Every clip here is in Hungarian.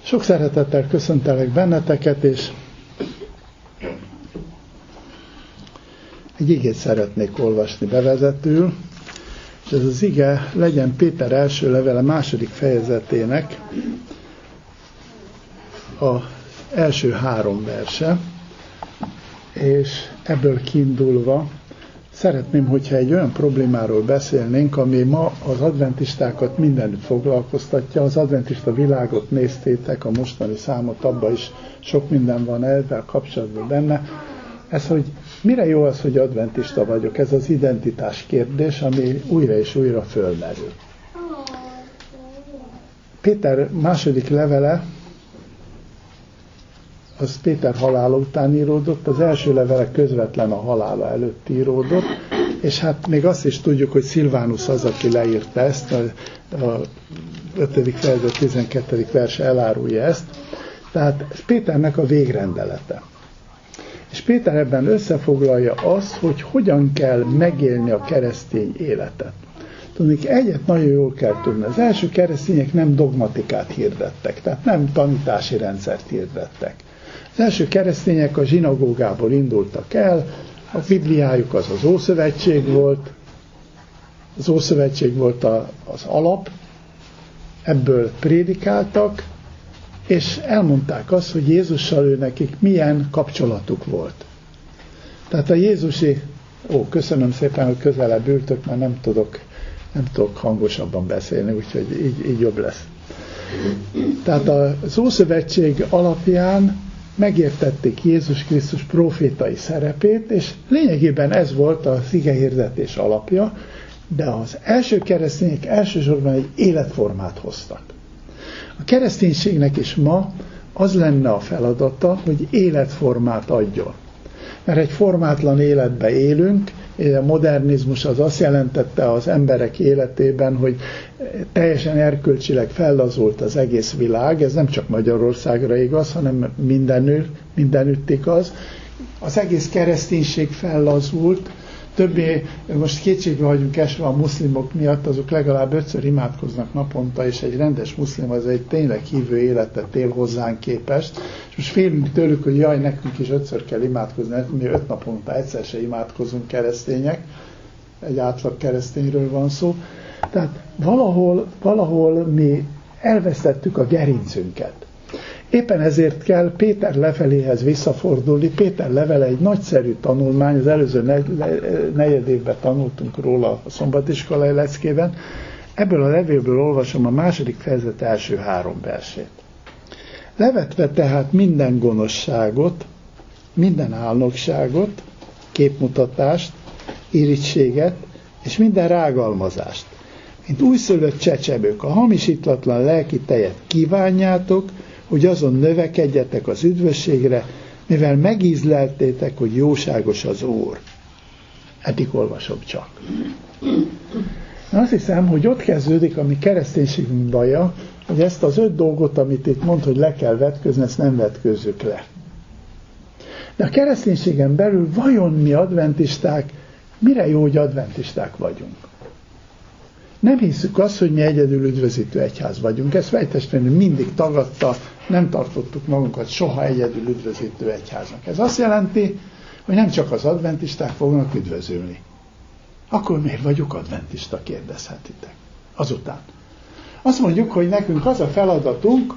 Sok szeretettel köszöntelek benneteket, és egy igét szeretnék olvasni bevezetül, és ez az ige legyen Péter első levele második fejezetének az első 3 verse, és ebből kiindulva szeretném, hogyha egy olyan problémáról beszélnénk, ami ma az adventistákat mindenütt foglalkoztatja. Az adventista világot néztétek, a mostani számot, abban is sok minden van ezzel kapcsolatban benne. Ez, hogy mire jó az, hogy adventista vagyok, ez az identitás kérdés, ami újra és újra fölmerül. Péter második levele, az Péter halála után íródott, az első levele közvetlen a halála előtt íródott, és hát még azt is tudjuk, hogy Szilvánus az, aki leírta ezt, a 5. fejezet 12. verse elárulja ezt, tehát Péternek a végrendelete. És Péter ebben összefoglalja azt, hogy hogyan kell megélni a keresztény életet. Tudni, egyet nagyon jól kell tudni. Az első keresztények nem dogmatikát hirdettek, tehát nem tanítási rendszert hirdettek. Az első keresztények a zsinagógából indultak el, a Bibliájuk az Ószövetség volt, az Ószövetség volt az alap, ebből prédikáltak, és elmondták azt, hogy Jézussal ő nekik milyen kapcsolatuk volt. Tehát a Jézusi, köszönöm szépen, hogy közelebb ültök, mert nem tudok hangosabban beszélni, úgyhogy így jobb lesz. Tehát az Ószövetség alapján megértették Jézus Krisztus prófétai szerepét, és lényegében ez volt az igehirdetés alapja, de az első keresztények elsősorban egy életformát hoztak. A kereszténységnek is ma az lenne a feladata, hogy életformát adjon. Mert egy formátlan életbe élünk, a modernizmus az azt jelentette az emberek életében, hogy teljesen erkölcsileg fellazult az egész világ, ez nem csak Magyarországra igaz, hanem mindenütt igaz. Az egész kereszténység fellazult, többé, most kétségbe vagyunk esve a muszlimok miatt, azok legalább 5-ször imádkoznak naponta, és egy rendes muszlim az egy tényleg hívő életet él hozzánk képest. És most félünk tőlük, hogy jaj, nekünk is 5-ször kell imádkozni, mi 5 naponta egyszer se imádkozunk keresztények, egy átlag keresztényről van szó. Tehát valahol mi elvesztettük a gerincünket. Éppen ezért kell Péter leveléhez visszafordulni. Péter levele egy nagyszerű tanulmány, az előző negyedévben tanultunk róla a szombatiskolai leckében. Ebből a levélből olvasom a második fejezet első 3 versét. Levetve tehát minden gonoszságot, minden álnokságot, képmutatást, irigységet és minden rágalmazást, mint újszülött csecsebők, a hamisítlatlan lelki tejet kívánjátok, hogy azon növekedjetek az üdvösségre, mivel megízleltétek, hogy jóságos az Úr. Eddig olvasom csak. Azt hiszem, hogy ott kezdődik a mi kereszténységünk baja, hogy ezt az 5 dolgot, amit itt mond, hogy le kell vetközni, ezt nem vetközzük le. De a kereszténységen belül vajon mi adventisták, mire jó, hogy adventisták vagyunk? Nem hiszük azt, hogy mi egyedül üdvözítő egyház vagyunk. Ezt fejtestvénünk mindig tagadta, nem tartottuk magunkat soha egyedül üdvözítő egyháznak. Ez azt jelenti, hogy nem csak az adventisták fognak üdvözülni. Akkor miért vagyok adventista, kérdezhetitek. Azután. Azt mondjuk, hogy nekünk az a feladatunk,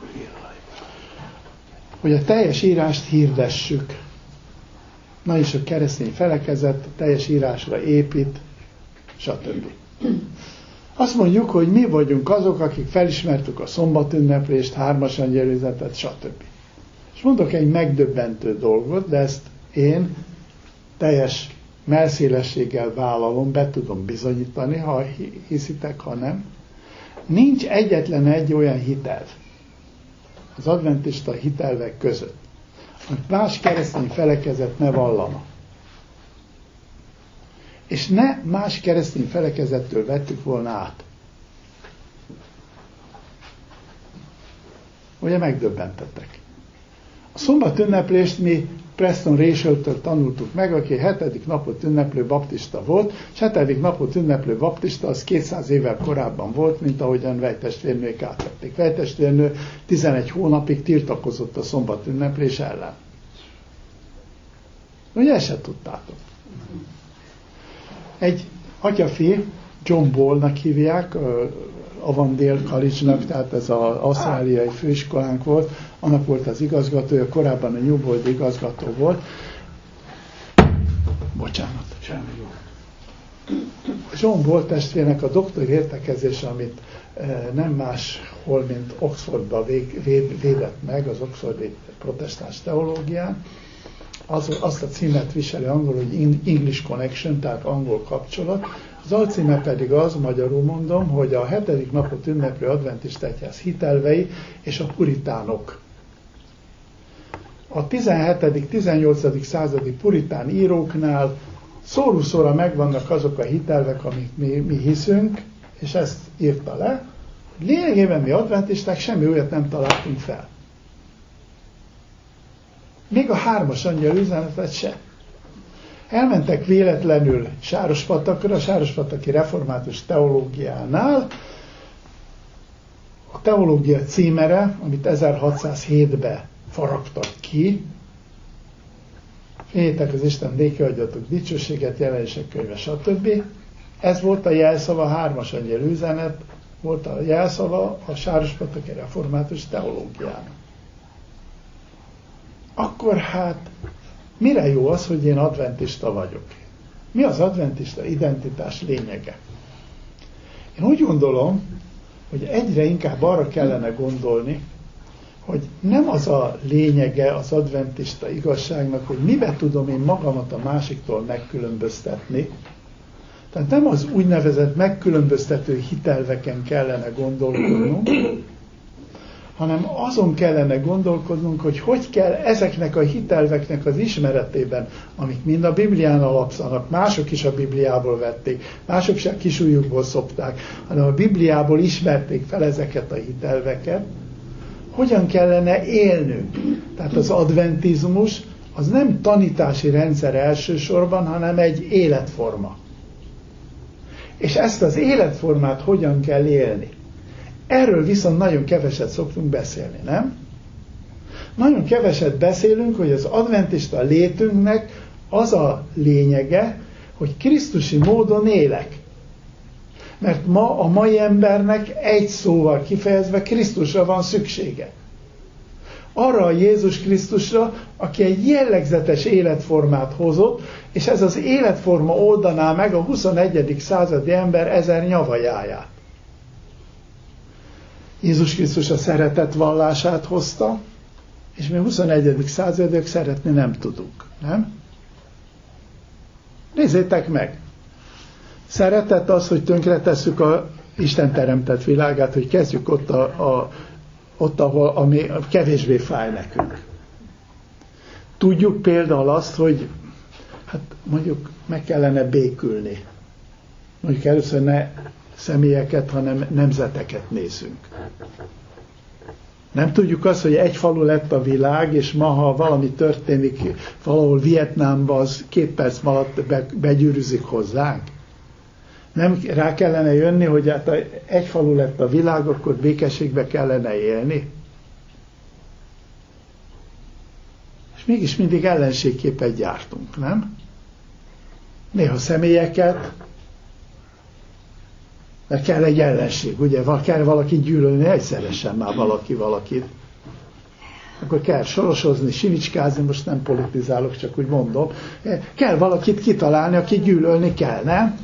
hogy a teljes írást hirdessük. Na és a keresztény felekezet a teljes írásra épít, stb. Azt mondjuk, hogy mi vagyunk azok, akik felismertük a szombatünneplést, 3-as angyelüzetet, stb. És mondok egy megdöbbentő dolgot, de ezt én teljes mellszélességgel vállalom, be tudom bizonyítani, ha hiszitek, ha nem. Nincs egyetlen egy olyan hitelv az adventista hitelvek között, hogy más keresztény felekezet ne vallana. És ne más keresztény felekezettől vettük volna át. Ugye megdöbbentetek. A szombatünneplést mi Preston Rachel-től tanultuk meg, aki 7. napot ünneplő baptista volt, és 7. napot ünneplő baptista az 200 évvel korábban volt, mint ahogyan Vejtestvérnők átvették. Vejtestvérnő 11 hónapig tiltakozott a szombat ünneplés ellen. Ugye ezt se tudtátok. Egy atyafi, John Ballnak hívják, Avondale College-nak, tehát ez az ausztráliai főiskolánk volt, annak volt az igazgatója, korábban a New World igazgató volt. Bocsánat. John Ball testvérnek a doktori értekezése, amit nem máshol, mint Oxfordban védett meg, az Oxfordi protestáns teológián, azt a címet viseli angol, hogy English Connection, tehát angol kapcsolat. Az alcíme pedig az, magyarul mondom, hogy a 7. napot ünneplő adventista egyház hitelvei és a puritánok. A 17.-18. századi puritán íróknál szóró-szóra megvannak azok a hitelvek, amik mi hiszünk, és ezt írta le. Lényegében mi adventisták semmi olyat nem találtunk fel. Még a 3-as angyal üzenetet se. Elmentek véletlenül Sárospatakra, a Sárospataki református teológiánál. A teológia címere, amit 1607-ben faragtak ki, féljetek az Isten béke adjatok dicsőséget, jelenések könyve, stb. Ez volt a jelszava, 3-as angyal üzenet, volt a jelszava a Sárospataki református teológiának. Akkor hát mire jó az, hogy én adventista vagyok? Mi az adventista identitás lényege? Én úgy gondolom, hogy egyre inkább arra kellene gondolni, hogy nem az a lényege az adventista igazságnak, hogy mibe tudom én magamat a másiktól megkülönböztetni. Tehát nem az úgynevezett megkülönböztető hitelveken kellene gondolkodnunk, hanem azon kellene gondolkodnunk, hogy kell ezeknek a hitelveknek az ismeretében, amik mind a Biblián alapszanak, mások is a Bibliából vették, mások se kisújukból szopták, hanem a Bibliából ismerték fel ezeket a hitelveket, hogyan kellene élnünk. Tehát az adventizmus az nem tanítási rendszer elsősorban, hanem egy életforma. És ezt az életformát hogyan kell élni? Erről viszont nagyon keveset szoktunk beszélni, nem? Nagyon keveset beszélünk, hogy az adventista létünknek az a lényege, hogy krisztusi módon élek. Mert ma a mai embernek egy szóval kifejezve Krisztusra van szüksége. Arra a Jézus Krisztusra, aki egy jellegzetes életformát hozott, és ez az életforma oldaná meg a 21. századi ember 1000 nyavajáját. Jézus Krisztus a szeretet vallását hozta, és mi 21. századiak szeretni nem tudunk, nem? Nézzétek meg! Szeretet az, hogy tönkretesszük a Isten teremtett világát, hogy kezdjük ott, ahol ami kevésbé fáj nekünk. Tudjuk például azt, hogy hát mondjuk meg kellene békülni. Mondjuk először ne személyeket, hanem nemzeteket nézzünk. Nem tudjuk azt, hogy egy falu lett a világ, és ma, ha valami történik valahol Vietnámban, az 2 perc alatt begyűrűzik hozzánk. Nem rá kellene jönni, hogy hát egy falu lett a világ, akkor békességbe kellene élni. És mégis mindig ellenségképet gyártunk, nem? Néha személyeket, mert kell egy ellenség, ugye? Kell valaki gyűlölni, egyszeresen már valakit. Akkor kell sorosozni, simicskázni, most nem politizálok, csak úgy mondom. Kell valakit kitalálni, aki gyűlölni kell, nem?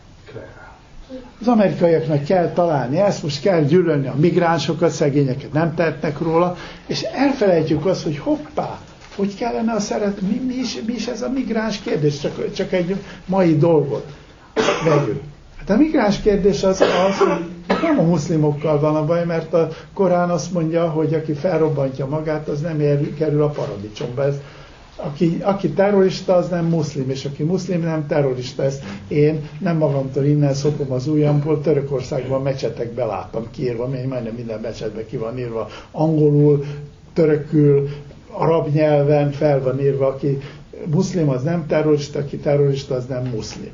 Az amerikaiaknak kell találni ezt, most kell gyűlölni a migránsokat, szegényeket nem tehetnek róla, és elfelejtjük azt, hogy hoppá, hogy kellene a mi is ez a migráns kérdés, csak egy mai dolgot vegyünk. Hát a migráns kérdés az, hogy nem a muszlimokkal van a baj, mert a Korán azt mondja, hogy aki felrobbantja magát, az nem kerül a paradicsomba. Aki terrorista, az nem muszlim, és aki muszlim, nem terrorista. Ezt én nem magamtól innen szopom az ujjamból, Törökországban mecsetekbe láttam kiírva, majdnem minden mecsetben ki van írva, angolul, törökül, arab nyelven fel van írva, aki muszlim, az nem terrorista, aki terrorista, az nem muszlim.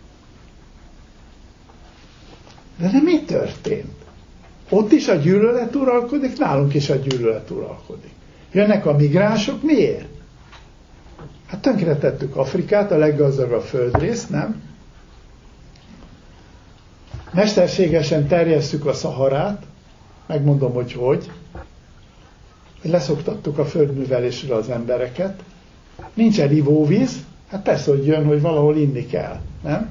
De mi történt? Ott is a gyűlölet uralkodik, nálunk is a gyűlölet uralkodik. Jönnek a migránsok, miért? Hát tönkretettük Afrikát, a leggazdagabb földrészt, nem? Mesterségesen terjesszük a Szaharát, megmondom, hogy leszoktattuk a földművelésre az embereket. Nincsen ivóvíz, hát persze, hogy jön, hogy valahol inni kell, nem?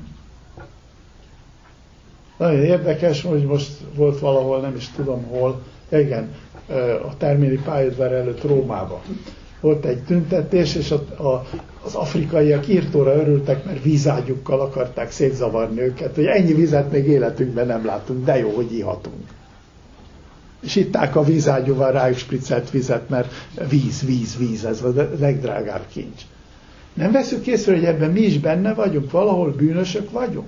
Nagyon érdekes, hogy most volt valahol, nem is tudom hol, igen, a terméli pályaudvar előtt Rómában. Volt egy tüntetés, és az afrikaiak írtóra örültek, mert vízágyukkal akarták szétzavarni őket, hogy ennyi vizet még életünkben nem látunk, de jó, hogy ihatunk. És itták a vízágyúval rájuk spriccelt vizet, mert víz, ez a legdrágább kincs. Nem veszük észre, hogy ebben mi is benne vagyunk, valahol bűnösök vagyunk.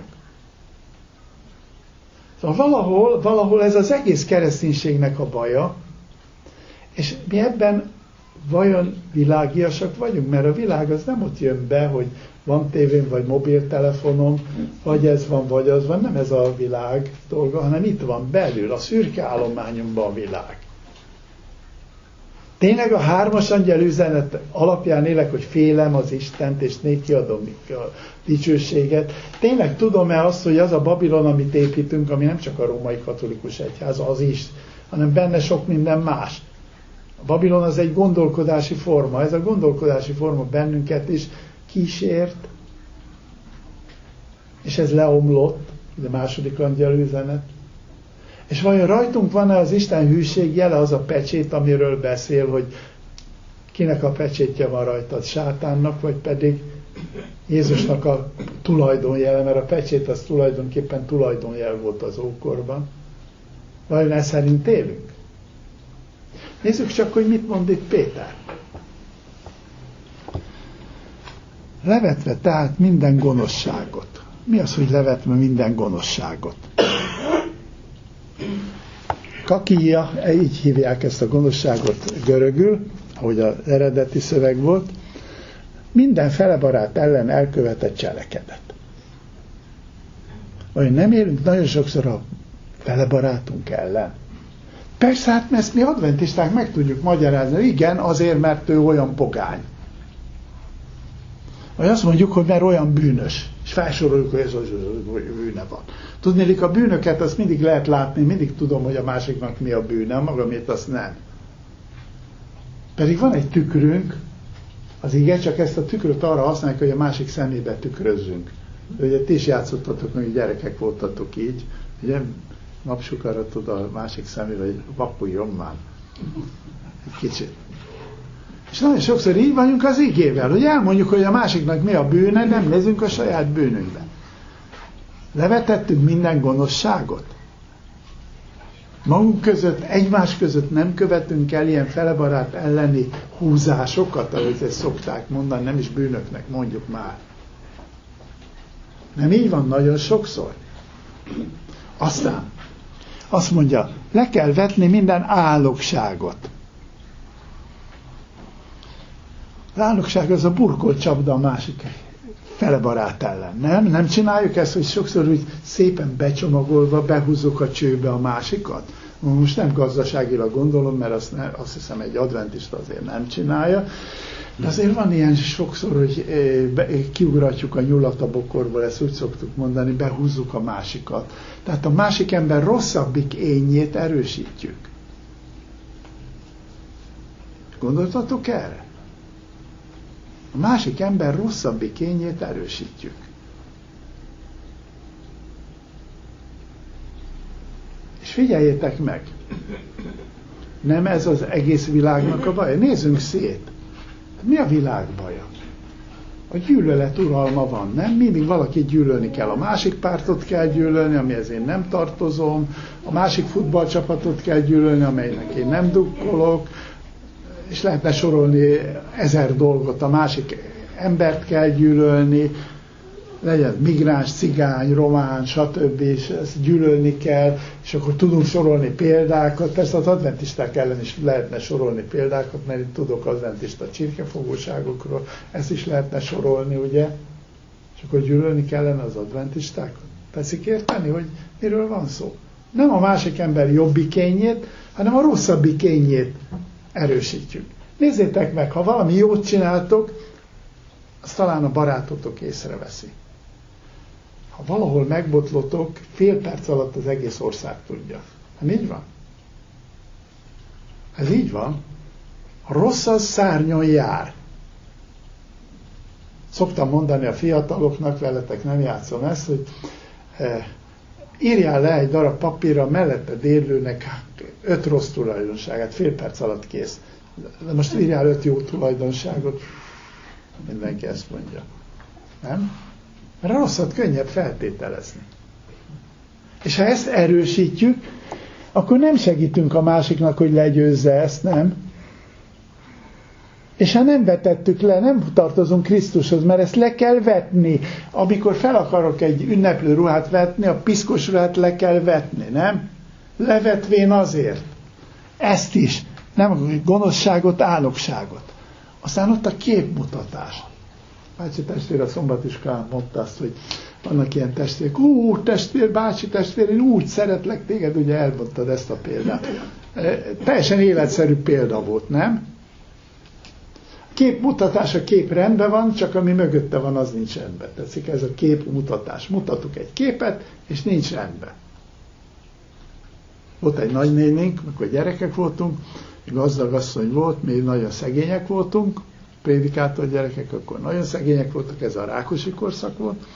Szóval valahol ez az egész kereszténységnek a baja, és mi ebben vajon világiasak vagyunk? Mert a világ az nem ott jön be, hogy van tévém, vagy mobiltelefonom, vagy ez van, vagy az van, nem ez a világ dolga, hanem itt van belül, a szürke állományunkban a világ. Tényleg a 3. angyal üzenet alapján élek, hogy félem az Istent, és néki adom a dicsőséget. Tényleg tudom-e azt, hogy az a Babilon, amit építünk, ami nem csak a római katolikus egyház, az is, hanem benne sok minden más. A Babilon az egy gondolkodási forma. Ez a gondolkodási forma bennünket is kísért, és ez leomlott, a 2. angyal üzenet. És vajon rajtunk van-e az Isten hűség jele, az a pecsét, amiről beszél, hogy kinek a pecsétje van rajtad, Sátánnak, vagy pedig Jézusnak a tulajdonjele, mert a pecsét az tulajdonképpen tulajdonjel volt az ókorban. Vajon ez szerint élünk? Nézzük csak, hogy mit mond itt Péter. Levetve tehát minden gonoszságot. Mi az, hogy levetve minden gonoszságot? Kakia, így hívják ezt a gonoszságot görögül, ahogy az eredeti szöveg volt, minden felebarát ellen elkövetett cselekedet. Olyan nem élünk nagyon sokszor a felebarátunk ellen. Persze, hát ezt mi adventisták meg tudjuk magyarázni. Igen, azért, mert ő olyan pogány. Vagy azt mondjuk, hogy mert olyan bűnös. És felsoroljuk, hogy ez az bűne van. Tudnélik, a bűnöket azt mindig lehet látni, mindig tudom, hogy a másiknak mi a bűne, magamét azt nem. Pedig van egy tükrünk, az ige, csak ezt a tükröt arra használjuk, hogy a másik szemébe tükrözzünk. Ugye ti is játszottatok, hogy gyerekek voltatok így, ugye napsukarra tud a másik szemébe, hogy vakuljon már. Egy kicsit. És nagyon sokszor így vagyunk az igével, hogy elmondjuk, hogy a másiknak mi a bűne, nem nézünk a saját bűnünkbe. Levetettünk minden gonoszságot. Magunk között, egymás között nem követünk el ilyen felebarát elleni húzásokat, ahogy ezt szokták mondani, nem is bűnöknek mondjuk már. Nem így van nagyon sokszor. Aztán azt mondja, le kell vetni minden álnokságot. Az álnokság az a burkolt csapda a másik felebarát ellen. Nem csináljuk ezt, hogy sokszor úgy szépen becsomagolva behúzzuk a csőbe a másikat? Most nem gazdaságilag gondolom, mert azt hiszem egy adventista azért nem csinálja. De azért van ilyen sokszor, hogy kiugratjuk a nyulat a bokorból, ezt úgy szoktuk mondani, behúzzuk a másikat. Tehát a másik ember rosszabbik énjét erősítjük. Gondoltatok erre? A másik ember rosszabbik énjét erősítjük. És figyeljétek meg, nem ez az egész világnak a baja? Nézzünk szét. Mi a világ baja? A gyűlölet uralma van, nem? Mindig valaki gyűlölni kell. A másik pártot kell gyűlölni, amihez én nem tartozom, a másik futballcsapatot kell gyűlölni, amelynek én nem drukkolok, és lehetne sorolni 1000 dolgot, a másik embert kell gyűlölni, legyen migráns, cigány, román, stb. És ezt gyűlölni kell, és akkor tudunk sorolni példákat. Persze az adventisták ellen is lehetne sorolni példákat, mert én tudok adventista csirkefogóságokról, ezt is lehetne sorolni, ugye? És akkor gyűlölni kellene az adventistákat. Tetszik érteni, hogy miről van szó? Nem a másik ember jobbikényét, hanem a rosszabbikényét erősítjük. Nézzétek meg, ha valami jót csináltok, azt talán a barátotok észreveszi. Ha valahol megbotlotok, fél perc alatt az egész ország tudja. Hát így van? Ez így van. A rossz az szárnyon jár. Szoktam mondani a fiataloknak, veletek nem játszom ezt, hogy írjál le egy darab papírra mellette dérlőnek 5 rossz tulajdonságát, fél perc alatt kész. De most írjál 5 jó tulajdonságot, mindenki ezt mondja. Nem? Mert a rosszat könnyebb feltételezni. És ha ezt erősítjük, akkor nem segítünk a másiknak, hogy legyőzze ezt, nem? És ha nem vetettük le, nem tartozunk Krisztushoz, mert ezt le kell vetni. Amikor fel akarok egy ünneplő ruhát vetni, a piszkos ruhát le kell vetni, nem? Levetvén azért. Ezt is. Nem gonoszságot, álnokságot. Aztán ott a képmutatás. Bácsi testvér a szombatiskolán mondta azt, hogy vannak ilyen testvérek. Testvér, bácsi testvér, én úgy szeretlek téged, ugye elmondtad ezt a példát. Teljesen életszerű példa volt, nem? Képmutatás, a kép rendben van, csak ami mögötte van, az nincs rendben. Tetszik, ez a képmutatás. Mutatok egy képet, és nincs rendben. Volt egy nagynénénk, amikor gyerekek voltunk, gazdag asszony volt, mi nagyon szegények voltunk, prédikátor gyerekek, akkor nagyon szegények voltak, ez a Rákosi korszak volt.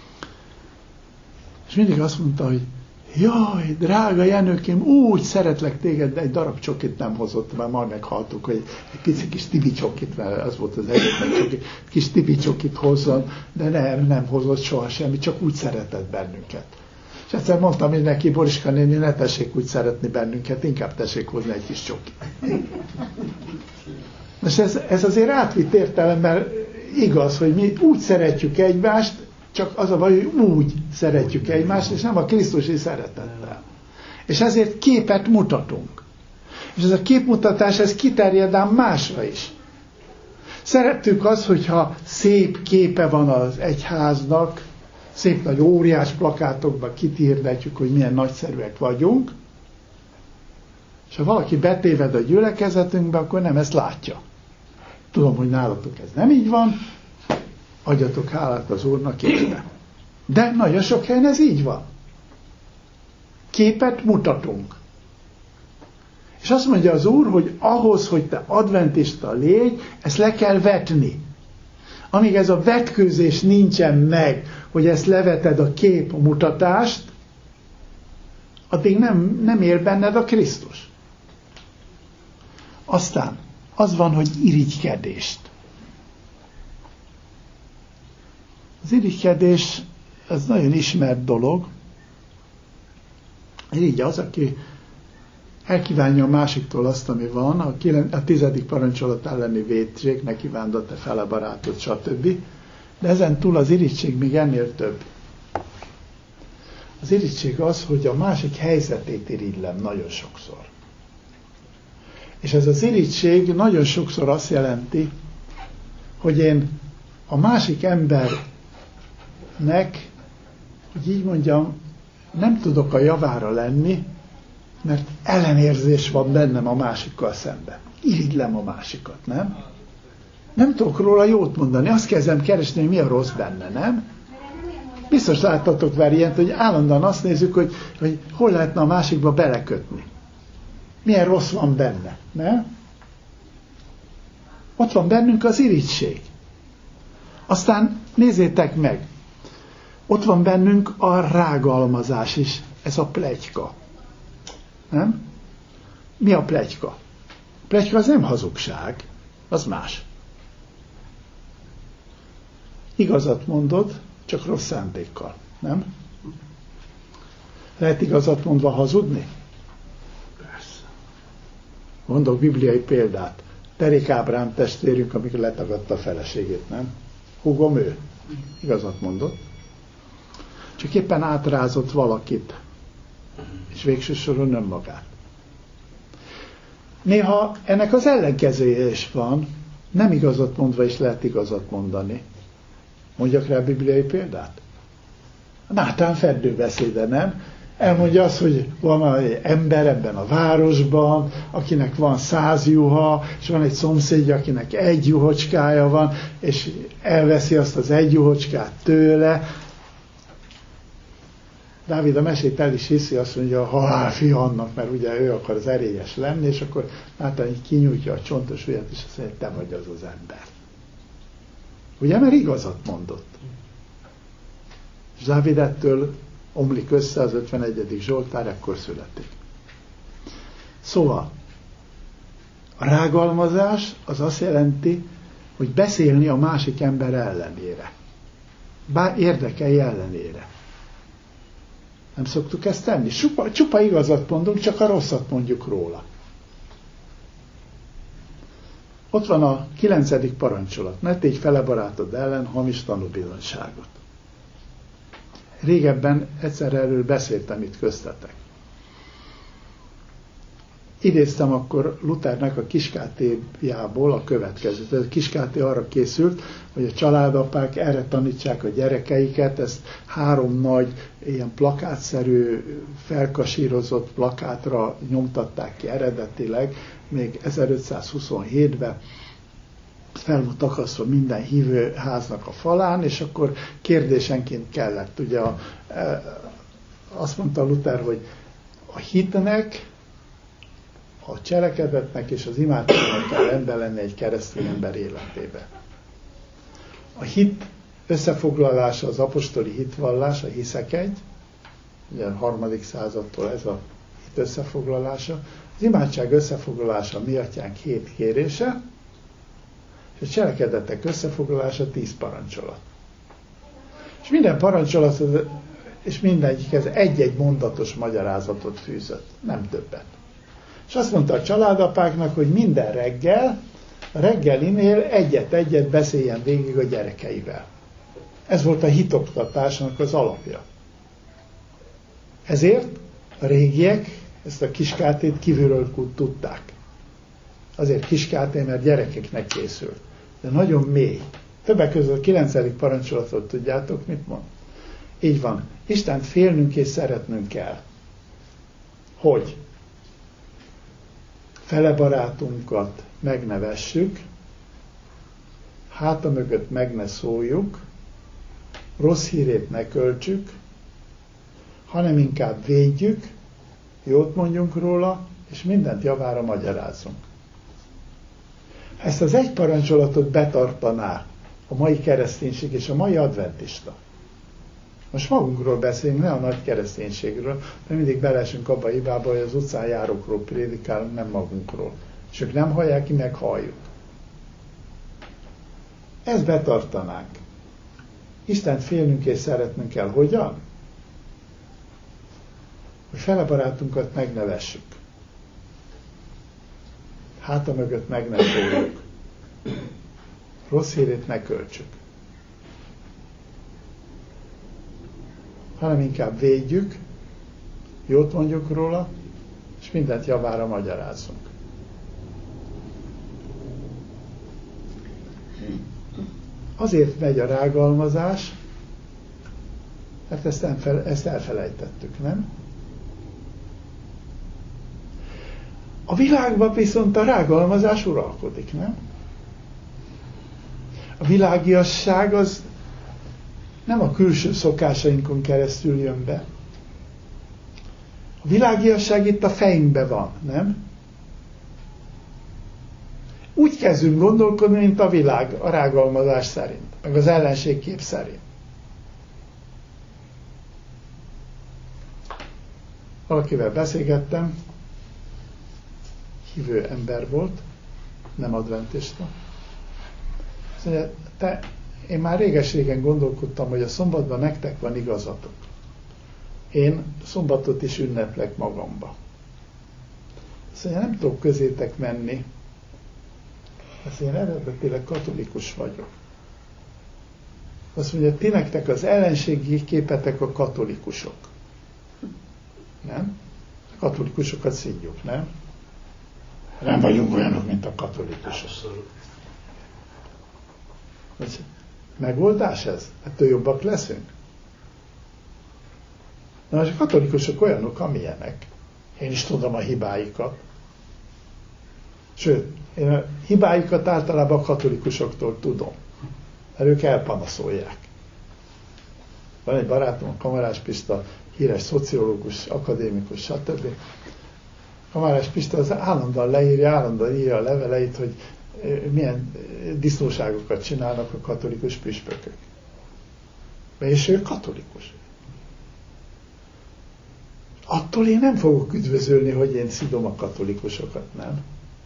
És mindig azt mondta, hogy jaj, drága Jenőkém, úgy szeretlek téged, de egy darab csokit nem hozott, mert már meghaltuk, hogy egy pici kis Tibi csokit, mert az volt az egyetlen csokit, kis Tibi csokit hozzon, de nem hozott soha semmi, csak úgy szeretett bennünket. És egyszer mondtam én neki, Boriska néni, ne tessék úgy szeretni bennünket, inkább tessék hozni egy kis csokit. Most ez azért átvitt értelemben igaz, hogy mi úgy szeretjük egymást, csak az a baj, hogy úgy szeretjük egymást, és nem a krisztusi szeretettel. És ezért képet mutatunk. És ez a képmutatás, ez kiterjed ám másra is. Szerettük azt, hogyha szép képe van az egyháznak, szép nagy óriás plakátokban kihirdetjük, hogy milyen nagyszerűek vagyunk, és ha valaki betéved a gyülekezetünkbe, akkor nem ezt látja. Tudom, hogy nálatok ez nem így van, adjatok hálát az Úrnak érte. De nagyon sok helyen ez így van. Képet mutatunk. És azt mondja az Úr, hogy ahhoz, hogy te adventista légy, ezt le kell vetni. Amíg ez a vetkőzés nincsen meg, hogy ezt leveted a képmutatást, addig nem él benned a Krisztus. Aztán az van, hogy irigykedést. Az irigykedés, ez nagyon ismert dolog. Irigy az, aki elkívánja a másiktól azt, ami van, a 10. parancsolat elleni vétség, ne kívánd te fel a barátod, stb. De ezen túl az irigység még ennél több. Az irigység az, hogy a másik helyzetét irigylem nagyon sokszor. És ez az irigység nagyon sokszor azt jelenti, hogy én a másik embernek, hogy így mondjam, nem tudok a javára lenni, mert ellenérzés van bennem a másikkal szemben. Irigylem a másikat, nem? Nem tudok róla jót mondani, azt kezdem keresni, hogy mi a rossz benne, nem? Biztos láttatok már ilyet, hogy állandóan azt nézzük, hogy hol lehetne a másikba belekötni. Milyen rossz van benne, nem? Ott van bennünk az irigység. Aztán nézzétek meg, ott van bennünk a rágalmazás is, ez a pletyka. Nem? Mi a pletyka? A pletyka az nem hazugság, az más. Igazat mondod, csak rossz szándékkal, nem? Lehet igazat mondva hazudni? Persze. Mondok bibliai példát. Derék Ábrám testvérünk, amikor letagadta a feleségét, nem? Húgom ő. Igazat mondott. csak éppen átrázott valakit, és végső soron önmagát. Néha ennek az ellenkezője is van, nem igazat mondva is lehet igazat mondani. Mondjak rá bibliai példát? Nátán ferdőbeszéde, nem? Elmondja azt, hogy van egy ember ebben a városban, akinek van 100 juha, és van egy szomszédja, akinek 1 juhocskája van, és elveszi azt az 1 juhocskát tőle. Dávid a mesét el is hiszi, azt mondja, halálfia annak, mert ugye ő akar az erényes lenni, és akkor Nátán így kinyújtja a csontos ujjat, és azt mondja, te vagy az az ember. Ugye, mert igazat mondott. És Dávid ettől omlik össze, az 51. Zsoltár ekkor születik. Szóval, a rágalmazás az azt jelenti, hogy beszélni a másik ember ellenére. Bár érdekei ellenére. Nem szoktuk ezt tenni. Csupa igazat mondunk, csak a rosszat mondjuk róla. Ott van a 9. parancsolat. Ne tégy fele barátod ellen hamis tanúbizonyságot. Régebben egyszer erről beszéltem itt köztetek. Idéztem akkor Luthernek a Kiskátéjából a következőt. A Kiskáté arra készült, hogy a családapák erre tanítsák a gyerekeiket, ezt 3 nagy, ilyen plakátszerű, felkasírozott plakátra nyomtatták ki eredetileg, még 1527-ben fel volt akasztva minden hívőháznak a falán, és akkor kérdésenként kellett. Ugye azt mondta Luther, hogy a hitnek, a cselekedetnek és az imádságnak kell rendben lenni egy keresztény ember életébe. A hit összefoglalása, az apostoli hitvallás, a hiszek egy, ugye a 3. századtól ez a hit összefoglalása, az imádság összefoglalása a mi atyánk 7 kérése, és a cselekedetek összefoglalása 10 parancsolat. És minden parancsolat, és mindegyikhez egy-egy mondatos magyarázatot fűzött, nem többet. És azt mondta a családapáknak, hogy minden reggel, a reggelinél egyet-egyet beszéljen végig a gyerekeivel. Ez volt a hitoktatásnak az alapja. Ezért a régiek ezt a Kiskátét kívülről tudták. Azért Kiskáté, mert gyerekeknek készült. De nagyon mély. Többek között a 9. parancsolatot tudjátok, mit mond? Így van. Istent félnünk és szeretnünk kell. Hogy? Fele barátunkat megnevessük, háta mögött meg ne szóljuk, rossz hírét ne költsük, hanem inkább védjük, jót mondjunk róla, és mindent javára magyarázzunk. Ha ezt az egy parancsolatot betartaná a mai kereszténység és a mai adventista, most magunkról beszélünk, ne a nagy kereszténységről, mert mindig beleesünk abba a hibába, hogy az utcán járókról prédikálunk, nem magunkról. És ők nem hallják ki, meg halljuk. Ezt betartanánk. Istent félnünk és szeretnünk kell. Hogyan? Hogy fele barátunkat megnevessük. Háta mögött meg ne szóljuk. Rossz hírét ne költsük. Hanem inkább védjük, jót mondjuk róla, és mindent javára magyarázzunk. Azért megy a rágalmazás, mert ezt elfelejtettük, nem? A világban viszont a rágalmazás uralkodik, nem? A világiasság az nem a külső szokásainkon keresztül jön be. A világiasság itt a fejünkben van, nem? Úgy kezdünk gondolkodni, mint a világ a rágalmazás szerint, meg az ellenségkép szerint. Valakivel beszélgettem, hívő ember volt, nem adventista. Azt mondja, én már réges-régen gondolkodtam, hogy a szombatban nektek van igazatok. Én szombatot is ünneplek magamba. Azt mondja, nem tudok közétek menni. Azt én eredetileg katolikus vagyok. Azt mondja, ti nektek az ellenségi képetek a katolikusok. Nem? A katolikusokat szidjuk, nem? Nem vagyunk olyanok, mint a katolikusok. Megoldás ez? Ettől jobbak leszünk? Na, a katolikusok olyanok, amilyenek. Én is tudom a hibáikat. Sőt, én a hibáikat általában a katolikusoktól tudom. Mert ők elpanaszolják. Van egy barátom, a Kamarás Pista, híres szociológus, akadémikus, stb. Kamarás Pista az állandóan írja a leveleit, hogy milyen disznóságokat csinálnak a katolikus püspökök. És ő katolikus. Attól én nem fogok üdvözölni, hogy én szidom a katolikusokat, nem?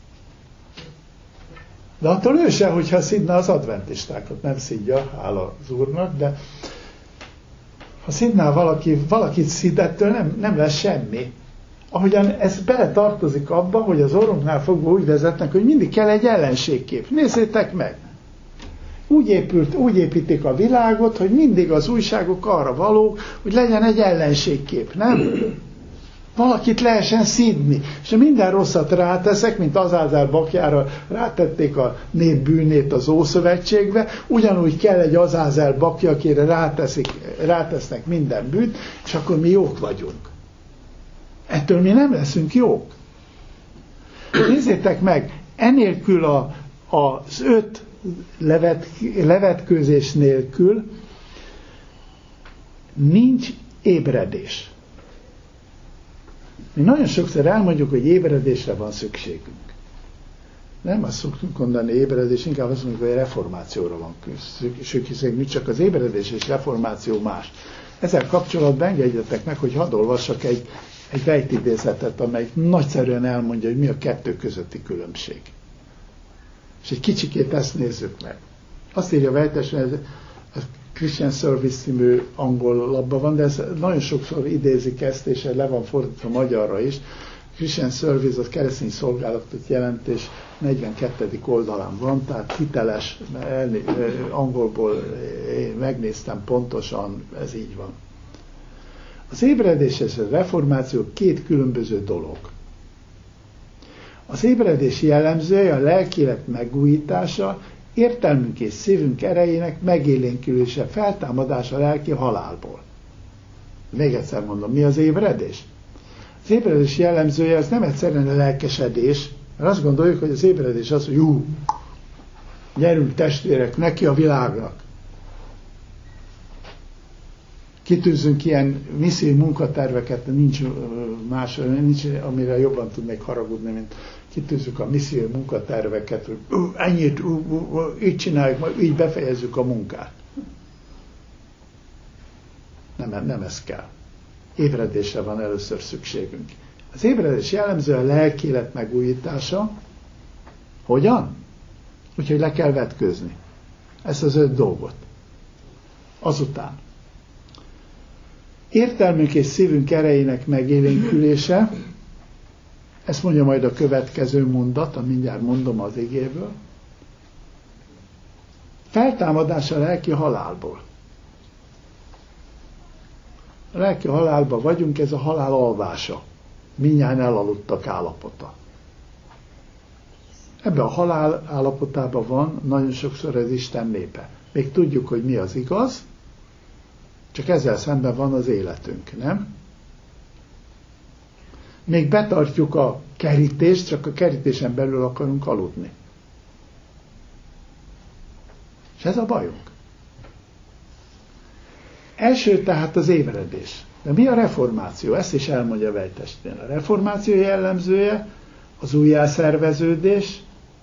De attól ő se, hogyha szidna az adventistákat, nem szidja, hála az Úrnak, de ha szidná valakit szid, ettől nem lesz semmi. Ahogyan ez beletartozik abba, hogy az orrunknál fogva úgy vezetnek, hogy mindig kell egy ellenségkép. Nézzétek meg! Úgy építik a világot, hogy mindig az újságok arra valók, hogy legyen egy ellenségkép, nem? Valakit lehessen szidni. És minden rosszat ráteszek, mint Azázel bakjára rátették a nép bűnét az Ószövetségbe, ugyanúgy kell egy Azázel bakja, akire rátesznek minden bűnt, és akkor mi jók vagyunk. Ettől mi nem leszünk jók. Nézzétek meg, enélkül az 5 levetkőzés nélkül nincs ébredés. Mi nagyon sokszor elmondjuk, hogy ébredésre van szükségünk. Nem azt szoktunk mondani ébredés, inkább azt mondjuk, hogy reformációra van szükség, hiszen mi csak az ébredés és reformáció más. Ezzel kapcsolatban engedjetek meg, hogy hadd olvassak egy vejtidézetet, amely nagyszerűen elmondja, hogy mi a kettő közötti különbség. És egy kicsikét ezt nézzük meg. Azt írja Vejtes, ez a Christian Service című angol labban van, de ez nagyon sokszor idézik ezt, és le van fordítva magyarra is. Christian Service az keresztény szolgálatot jelent, és 42. oldalán van, tehát hiteles, angolból én megnéztem pontosan, ez így van. Az ébredés és a reformáció 2 különböző dolog. Az ébredés jellemzője a lelkiélet megújítása, értelmünk és szívünk erejének megélénkülése, feltámadása a lelki halálból. Még egyszer mondom, mi az ébredés? Az ébredés jellemzője az nem egyszerűen a lelkesedés, mert azt gondoljuk, hogy az ébredés az, hogy gyerünk testvérek, neki a világnak. Kitűzünk ilyen missziói munkaterveket, nincs más, amire jobban tudnék haragudni, mint kitűzzük a missziói munkaterveket, hogy ennyit, így csináljuk, majd így befejezzük a munkát. Nem ez kell. Ébredésre van először szükségünk. Az ébredés jellemző a lelkiélet megújítása. Hogyan? Úgyhogy le kell vetkőzni. Ezt az 5 dolgot. Azután. Értelmünk és szívünk erejének megélénkülése, ezt mondja majd a következő mondat, mindjárt mondom az igéből. Feltámadás a lelki halálból. A lelki halálban vagyunk, ez a halál alvása. Mindjárt elaludtak állapota. Ebben a halál állapotában van nagyon sokszor az Isten népe. Még tudjuk, hogy mi az igaz, csak ezzel szemben van az életünk, nem? Még betartjuk a kerítést, csak a kerítésen belül akarunk aludni. És ez a bajunk. Első tehát az ébredés. De mi a reformáció? Ezt is elmondja Vejtestén. A reformáció jellemzője az újjászerveződés,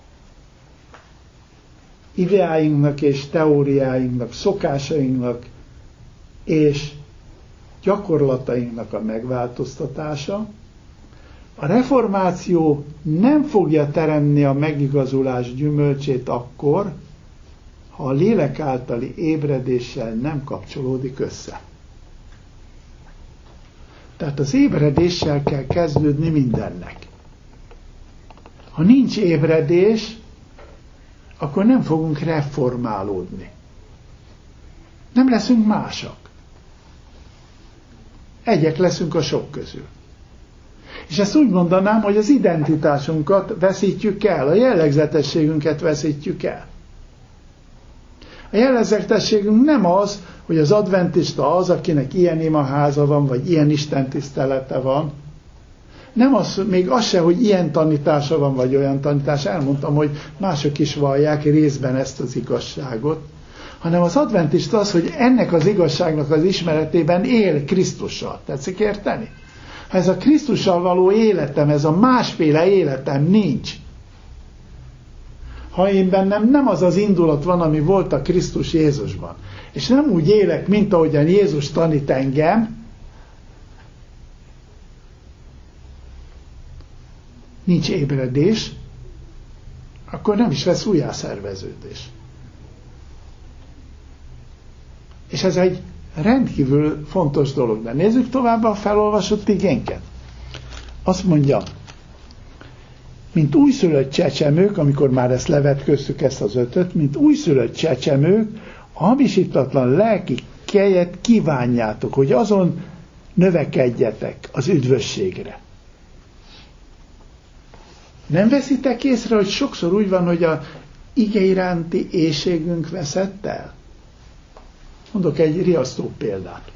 ideáinknak és teóriáinknak, szokásainknak és gyakorlatainknak a megváltoztatása. A reformáció nem fogja teremni a megigazulás gyümölcsét akkor, ha a lélek általi ébredéssel nem kapcsolódik össze. Tehát az ébredéssel kell kezdődni mindennek. Ha nincs ébredés, akkor nem fogunk reformálódni. Nem leszünk másak. Egyek leszünk a sok közül. És ezt úgy mondanám, hogy az identitásunkat veszítjük el, a jellegzetességünket veszítjük el. A jellegzetességünk nem az, hogy az adventista az, akinek ilyen imaháza van, vagy ilyen istentisztelete van. Nem az, még az se, hogy ilyen tanítása van, vagy olyan tanítás. Elmondtam, hogy mások is vallják részben ezt az igazságot. Hanem az adventista az, hogy ennek az igazságnak az ismeretében él Krisztussal. Tetszik érteni? Ha ez a Krisztussal való életem, ez a másféle életem nincs, ha én bennem nem az az indulat van, ami volt a Krisztus Jézusban, és nem úgy élek, mint ahogyan Jézus tanít engem, nincs ébredés, akkor nem is lesz újjászerveződés. És ez egy rendkívül fontos dolog. De nézzük tovább a felolvasott igénket. Azt mondja, mint újszülött csecsemők, amikor már ezt levetköztük, ezt az 5-öt, mint újszülött csecsemők, a hamisítatlan lelki kejet kívánjátok, hogy azon növekedjetek az üdvösségre. Nem veszitek észre, hogy sokszor úgy van, hogy a ige iránti éhségünk veszett el? Mondok egy riasztó példát.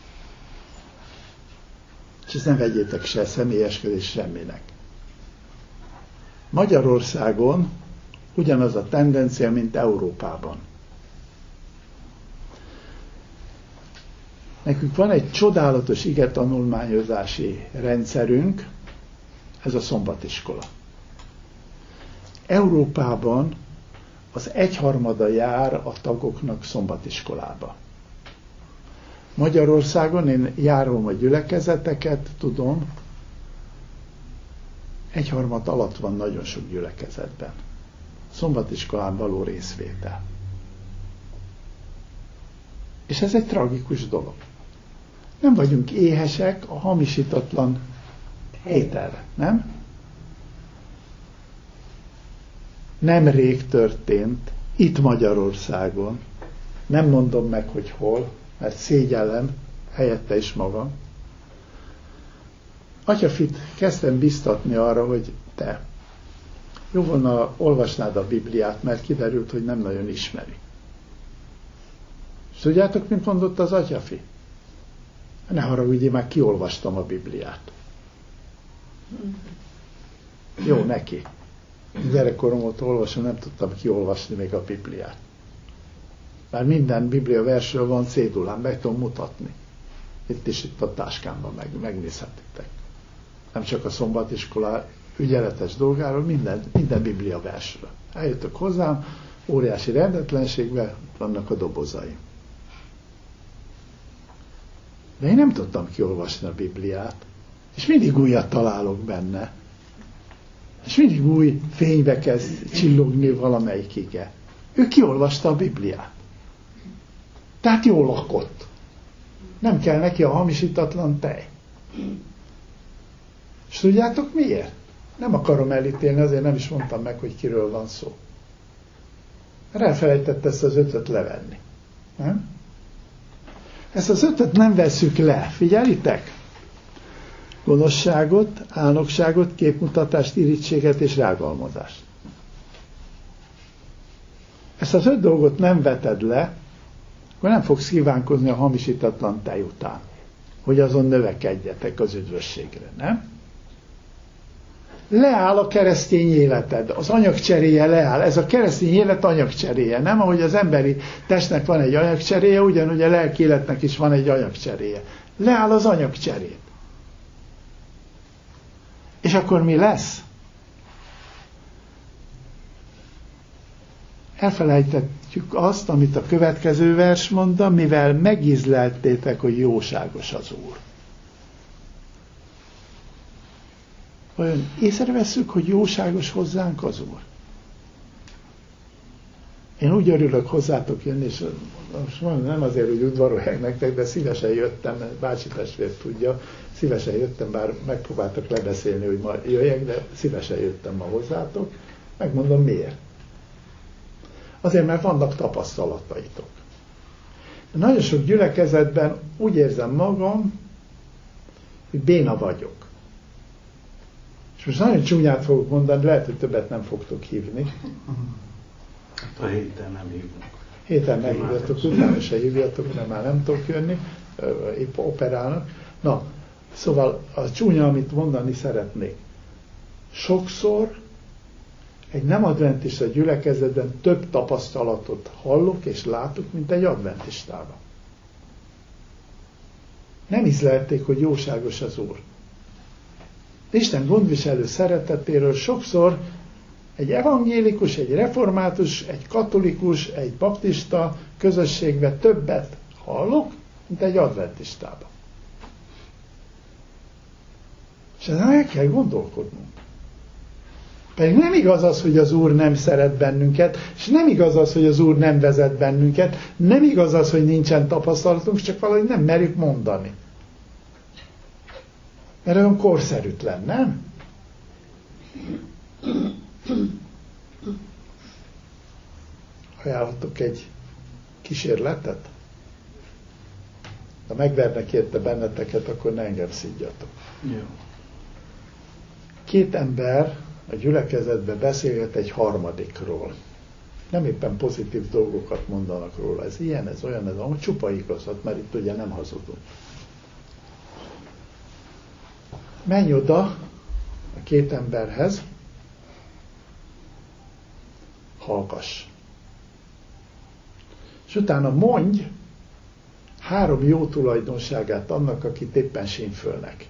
És ezt nem vegyétek se személyeskedés semminek. Magyarországon ugyanaz a tendencia, mint Európában. Nekünk van egy csodálatos igetanulmányozási rendszerünk, ez a szombatiskola. Európában az 1/3 jár a tagoknak szombatiskolába. Magyarországon én járom a gyülekezeteket, tudom, 1/3 alatt van nagyon sok gyülekezetben. Szombatiskolán való részvétel. És ez egy tragikus dolog. Nem vagyunk éhesek a hamisítatlan ételre, nem? Nemrég történt, itt Magyarországon, nem mondom meg, hogy hol, mert szégyellem helyette is magam. Atyafit kezdtem biztatni arra, hogy te, jó volna olvasnád a Bibliát, mert kiderült, hogy nem nagyon ismeri. És tudjátok, mint mondott az atyafi? Ne haragudj, már kiolvastam a Bibliát. Jó neki. Gyerekkorom óta olvasom, nem tudtam kiolvasni még a Bibliát. Bár minden Biblia versről van cédulán, meg tudom mutatni. Itt a táskámban megnézhetitek. Nem csak a szombatiskolá ügyeletes dolgáról, minden Biblia versről. Eljöttök hozzám, óriási rendetlenségben vannak a dobozaim. De én nem tudtam kiolvasni a Bibliát, és mindig újat találok benne. És mindig új fénybe kezd csillogni valamelyik ige. Ő kiolvasta a Bibliát. Tehát jól lakott. Nem kell neki a hamisítatlan tej. És tudjátok miért? Nem akarom elítélni, azért nem is mondtam meg, hogy kiről van szó. Mert elfelejtett ezt az 5-öt levenni. Nem? Ezt az 5-öt nem vesszük le. Figyelitek? Gonoszságot, álnokságot, képmutatást, irítséget és rágalmazást. Ezt az 5 dolgot nem veted le, akkor nem fogsz kívánkozni a hamisítatlan tej után, hogy azon növekedjetek az üdvösségre, nem? Leáll a keresztény életed, az anyagcseréje leáll. Ez a keresztény élet anyagcseréje, nem? Ahogy az emberi testnek van egy anyagcseréje, ugyanúgy a lelki életnek is van egy anyagcseréje. Leáll az anyagcserét. És akkor mi lesz? Elfelejtettük azt, amit a következő vers mondta, mivel megízleltétek, hogy jóságos az Úr. Olyan észrevesszük, hogy jóságos hozzánk az Úr. Én úgy örülök hozzátok jönni, és most nem azért, hogy udvarolják nektek, de szívesen jöttem, mert bácsi testvér tudja, szívesen jöttem, bár megpróbáltak lebeszélni, hogy ma jöjjek, de szívesen jöttem ma hozzátok. Megmondom miért. Azért, mert vannak tapasztalataitok. Nagyon sok gyülekezetben úgy érzem magam, hogy béna vagyok. És most nagyon csúnyát fogok mondani, lehet, hogy többet nem fogtok hívni. A héten nem hívunk. Héten meghívjatok, utána se hívjatok, mert már nem tudok jönni, épp operálnak. Na, szóval a csúnya, amit mondani szeretnék. Sokszor egy nem adventista gyülekezetben több tapasztalatot hallok és látok, mint egy adventistában. Nem ízlelték, hogy jóságos az Úr. Isten gondviselő szeretetéről sokszor egy evangélikus, egy református, egy katolikus, egy baptista közösségben többet hallok, mint egy adventistában. És ezen el kell gondolkodnunk. Pedig nem igaz az, hogy az Úr nem szeret bennünket, és nem igaz az, hogy az Úr nem vezet bennünket, nem igaz az, hogy nincsen tapasztalatunk, csak valahogy nem merjük mondani. Mert olyan korszerűtlen, nem? Ajánlhatok egy kísérletet? Ha megvernek érte benneteket, akkor ne engem szidjatok. Jó. Két ember a gyülekezetben beszélget egy harmadikról. Nem éppen pozitív dolgokat mondanak róla. Ez ilyen, ez olyan, ez olyan, csupa igazat, mert itt ugye nem hazudunk. Menj oda a két emberhez, hallgass. És utána mondj 3 jó tulajdonságát annak, akit éppen sínfölnek.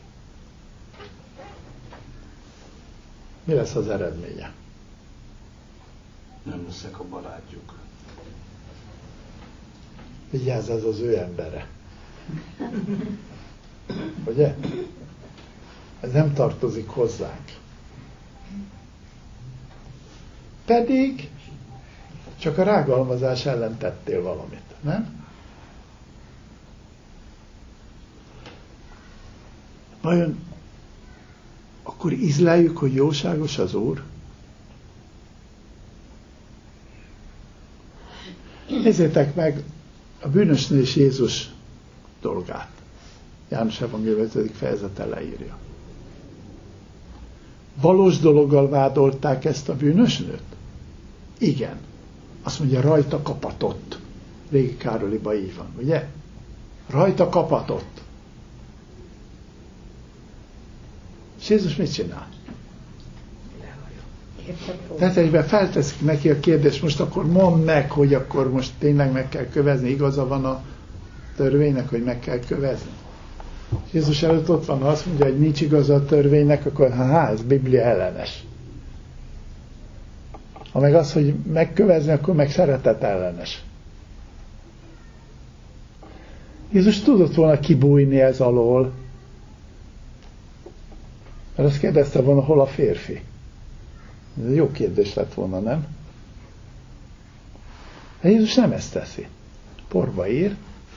Mi lesz az eredménye? Nem leszek a barátjuk. Vigyázz, ez az ő embere. Ugye? Ez nem tartozik hozzánk. Pedig csak a rágalmazás ellen tettél valamit, nem? Vajon akkor ízleljük, hogy jóságos az Úr? Nézzétek meg a bűnös nő és Jézus dolgát. János Evangélium 5. fejezete leírja. Valós dologgal vádolták ezt a bűnös nőt? Igen. Azt mondja, rajta kapatott. Régi Károliba így van, ugye? Rajta kapatott. És Jézus mit csinál? Tehát egyben felteszik neki a kérdést, most akkor mondd meg, hogy akkor most tényleg meg kell kövezni, igaza van a törvénynek, hogy meg kell kövezni. És Jézus előtt ott van, ha azt mondja, hogy nincs igaza a törvénynek, akkor ez Biblia ellenes. Ha meg az, hogy megkövezni, akkor meg szeretet ellenes. Jézus tudott volna kibújni ez alól, mert azt kérdezte volna, hol a férfi. Ez egy jó kérdés lett volna, nem? De Jézus nem ezt teszi. Porba ír,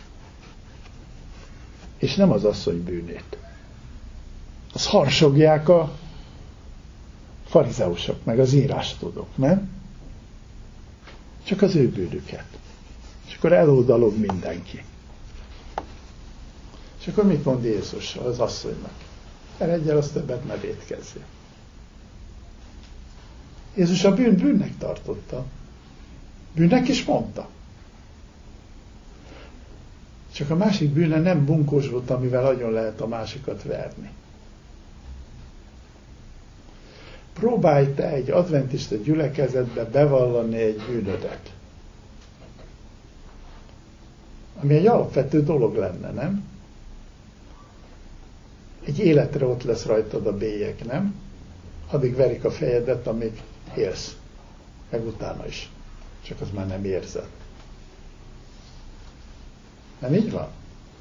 és nem az asszony bűnét. Azt harsogják a farizeusok, meg az írástudók, nem? Csak az ő bűnüket. És akkor elódalog mindenki. És akkor mit mond Jézus az asszonynak? Eredjel, az többet ne vétkezzél. Jézus a bűnnek tartotta. Bűnnek is mondta. Csak a másik bűne nem bunkós volt, amivel nagyon lehet a másikat verni. Próbálj te egy adventista gyülekezetbe bevallani egy bűnödet. Ami egy alapvető dolog lenne, nem? Egy életre ott lesz rajtad a bélyeg, nem? Addig verik a fejedet, amíg élsz. Meg utána is. Csak az már nem érzed. Nem így van?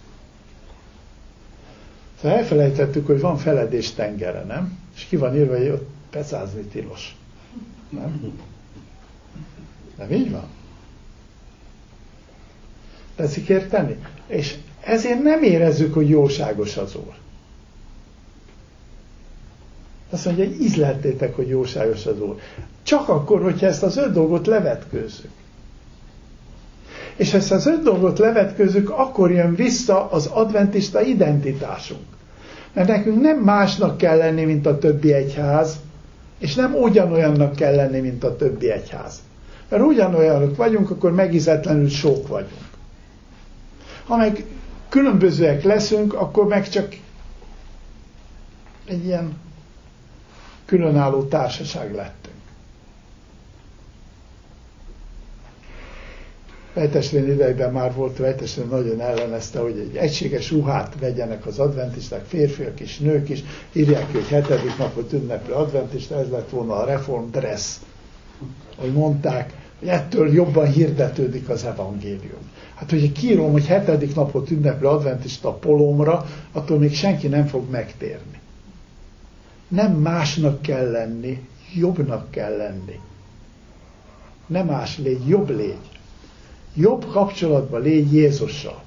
Szóval elfelejtettük, hogy van feledés tengere, nem? És ki van írva, hogy ott pecázni tilos. Nem? Nem így van? Tetszik érteni? És ezért nem érezzük, hogy jóságos az Úr. Azt mondja, hogy ízleltétek, hogy jóságos az Úr. Csak akkor, hogyha ezt az 5 dolgot levetkőzzük. És ha ezt az 5 dolgot levetkőzzük, akkor jön vissza az adventista identitásunk. Mert nekünk nem másnak kell lenni, mint a többi egyház, és nem ugyanolyannak kell lenni, mint a többi egyház. Mert ugyanolyanok vagyunk, akkor megizetlenül sok vagyunk. Ha meg különbözőek leszünk, akkor meg csak egy ilyen különálló társaság lettünk. Vejtestvén idejében már volt, Vejtestvén nagyon ellenezte, hogy egy egységes ruhát vegyenek az adventisták, férfiak és nők is, írják ki, hogy 7. napot ünneplő adventista, ez lett volna a reform dress. Ahogy mondták, hogy ettől jobban hirdetődik az evangélium. Hát, hogyha kiírom, hogy 7. napot ünneplő adventista polómra, attól még senki nem fog megtérni. Nem másnak kell lenni, jobbnak kell lenni. Nem más légy, jobb légy. Jobb kapcsolatban légy Jézussal.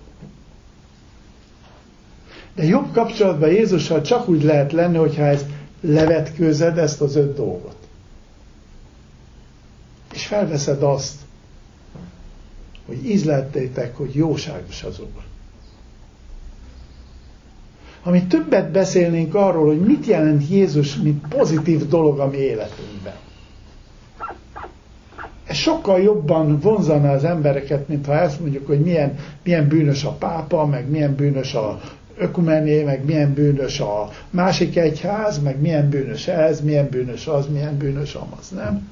De jobb kapcsolatban Jézussal csak úgy lehet lenni, hogyha ezt levetkőzed, ezt az 5 dolgot. És felveszed azt, hogy ízleltétek, hogy jóságos az Úr. Amit többet beszélnénk arról, hogy mit jelent Jézus, mint pozitív dolog a mi életünkben. Ez sokkal jobban vonzana az embereket, mint ha ezt mondjuk, hogy milyen bűnös a pápa, meg milyen bűnös a ökumené, meg milyen bűnös a másik egyház, meg milyen bűnös ez, milyen bűnös az, milyen bűnös amaz, nem?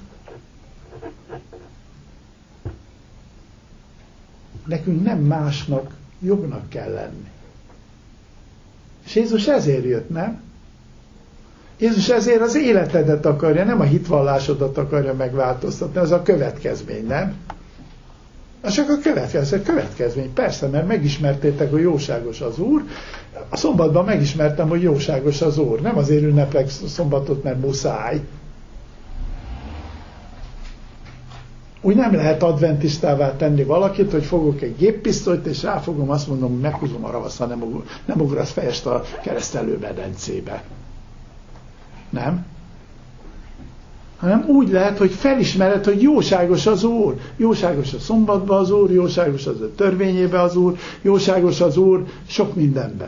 Nekünk nem másnak, jobbnak kell lenni. És Jézus ezért jött, nem? Jézus ezért az életedet akarja, nem a hitvallásodat akarja megváltoztatni, az a következmény, nem? Az csak a következmény, persze, mert megismertétek, hogy jóságos az Úr. A szombatban megismertem, hogy jóságos az Úr. Nem azért ünneplek szombatot, mert muszáj. Úgy nem lehet adventistává tenni valakit, hogy fogok egy géppisztolyt, és ráfogom, azt mondom, hogy meghúzom a ravaszt, ha nem ugrasz fejest a keresztelőmedencébe. Nem? Hanem úgy lehet, hogy felismered, hogy jóságos az Úr. Jóságos a szombatban az Úr, jóságos az a törvényében az Úr, jóságos az Úr sok mindenben.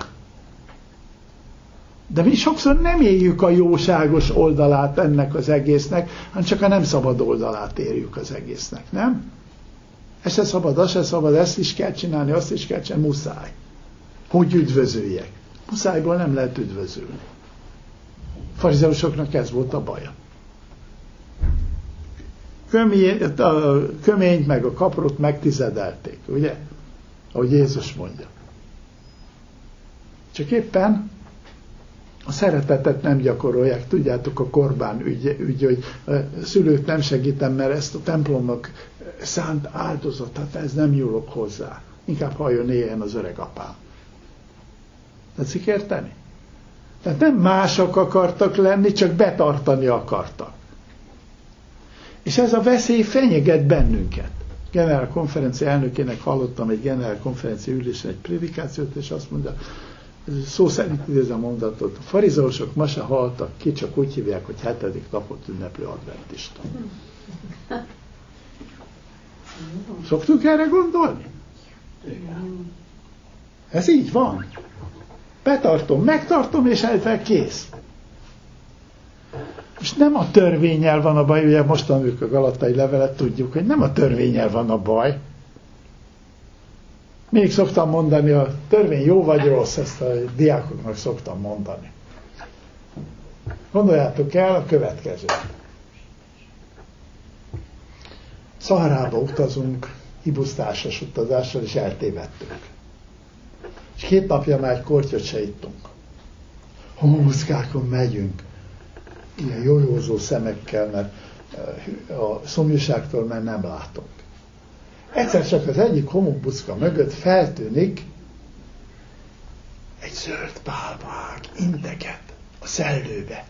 De mi sokszor nem éljük a jóságos oldalát ennek az egésznek, hanem csak a nem szabad oldalát érjük az egésznek, nem? Ez se szabad, az se szabad, ezt is kell csinálni, azt is kell csinálni, muszáj. Hogy üdvözöljek? Muszájból nem lehet üdvözölni. A farizeusoknak ez volt a baja. A köményt meg a kaprot megtizedelték, ugye? Ahogy Jézus mondja. Csak éppen a szeretetet nem gyakorolják. Tudjátok, a korbán ügy, hogy a szülőt nem segítem, mert ezt a templomnak szánt áldozat, hát ez nem nyúlok hozzá. Inkább halljon éljen az öreg apám. Tetszik érteni? Tehát nem mások akartak lenni, csak betartani akartak. És ez a veszély fenyeget bennünket. Generál konferencia elnökének hallottam egy generál konferencia ülésen egy prédikációt, és azt mondja, szó szerint idézem a mondatot, a farizeusok ma se haltak ki, csak úgy hívják, hogy 7. napot ünneplő adventista. Szoktunk erre gondolni? Ez így van. Betartom, megtartom, és ezzel kész. És nem a törvénnyel van a baj, ugye most tanuljuk a galatai levelet, tudjuk, hogy nem a törvénnyel van a baj. Még szoktam mondani, a törvény jó vagy rossz, ezt a diákoknak szoktam mondani. Gondoljátok el a következőt. Szaharába utazunk, ibusztársas utazással, és eltévedtünk. És 2 napja már egy kortyot se ittunk. Homobuszkákon megyünk, ilyen jójózó szemekkel, mert a szomjúságtól már nem látunk. Egyszer csak az egyik homokbuszka mögött feltűnik egy zöld pálmaág, integet a szellőbe.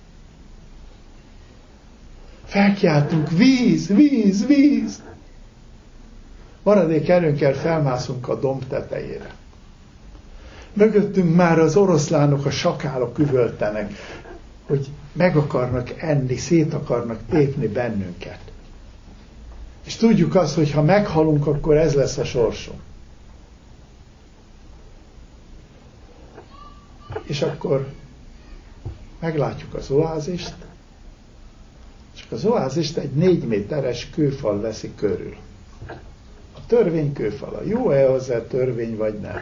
Felkiáltunk, víz, víz, víz! Maradék erőnkkel felmászunk a domb tetejére. Mögöttünk már az oroszlánok, a sakálok üvöltenek, hogy meg akarnak enni, szét akarnak tépni bennünket. És tudjuk azt, hogy ha meghalunk, akkor ez lesz a sorsunk. És akkor meglátjuk az oázist, és az oázist egy 4 méteres kőfal veszi körül. A törvény kőfala. Jó-e hozzá a törvény, vagy nem?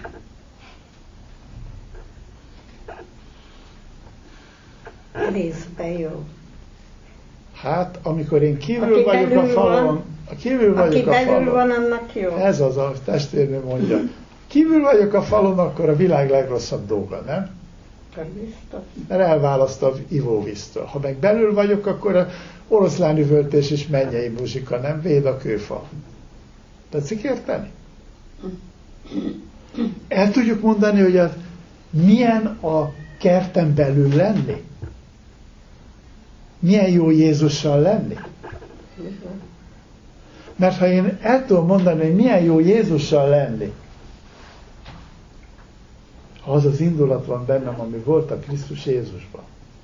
Részben jó. Hát, amikor én kívül vagyok a falon, aki belül van, annak jó. Ez az a testvérnő mondja. Kívül vagyok a falon, akkor a világ legrosszabb dolga, nem? Mert elválaszt a ivóvíztől. Ha meg belül vagyok, akkor a oroszlánüvöltés és mennyei muzsika, nem? Véd a kőfal. Tetszik érteni? El tudjuk mondani, hogy milyen a kerten belül lenni? Milyen jó Jézussal lenni? Mert ha én el tudom mondani, hogy milyen jó Jézussal lenni, ha az az indulat van bennem, ami volt a Krisztus Jézusban,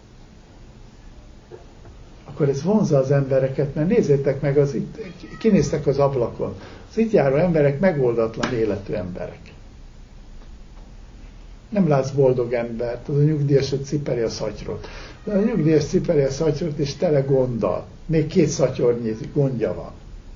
akkor ez vonzza az embereket, mert nézzétek meg, kinéztek az ablakon. Az itt járó emberek megoldatlan életű emberek. Nem látsz boldog embert, az a nyugdíjas, hogy cipeli a szatyrot. De a nyugdíjas cipeli a szatyrot, és tele gonddal. Még 2 szatyornyi gondja van.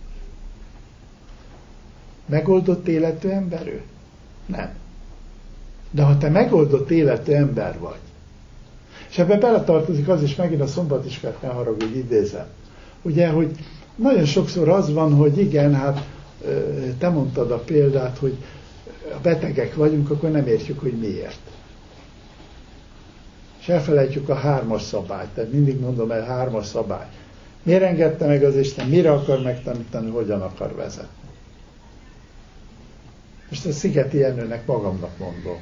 Megoldott életű ember ő? Nem. De ha te megoldott életű ember vagy, és ebben beletartozik az is, megint a szombatiskát ne haragudj, idézem. Ugye, hogy nagyon sokszor az van, hogy igen, hát te mondtad a példát, hogy a betegek vagyunk, akkor nem értjük, hogy miért. És elfelejtjük a 3-as szabályt, tehát mindig mondom el 3-as szabály. Miért engedte meg az Isten, mire akar megtanítani, hogyan akar vezetni? Most a Szigeti Jenőnek magamnak mondom.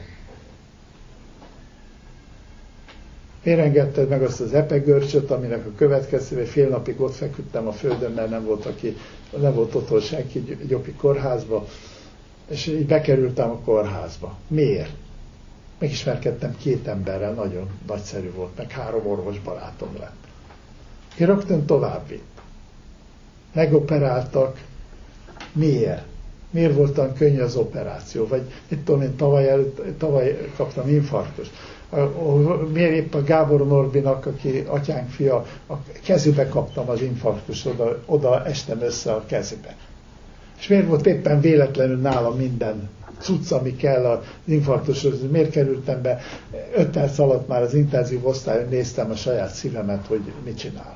Miért engedted meg azt az epegörcsöt, aminek a következtében fél napig ott feküdtem a földön, mert nem volt otthon senki, Gyopi kórházba, és így bekerültem a kórházba. Miért? Megismerkedtem 2 emberrel, nagyon nagyszerű volt, meg 3 orvosbarátom lett. Ki rögtön tovább vitt. Megoperáltak. Miért? Miért volt olyan könnyű az operáció? Vagy mit tudom én, tavaly kaptam infarktust. Miért épp a Gábor Norbinak, aki atyánk fia, a kezébe kaptam az infarktust, oda estem össze a kezébe. És miért volt éppen véletlenül nálam minden cucc, ami kell az infarktushoz? Miért kerültem be? 5 perc alatt már az intenzív osztályon néztem a saját szívemet, hogy mit csinál.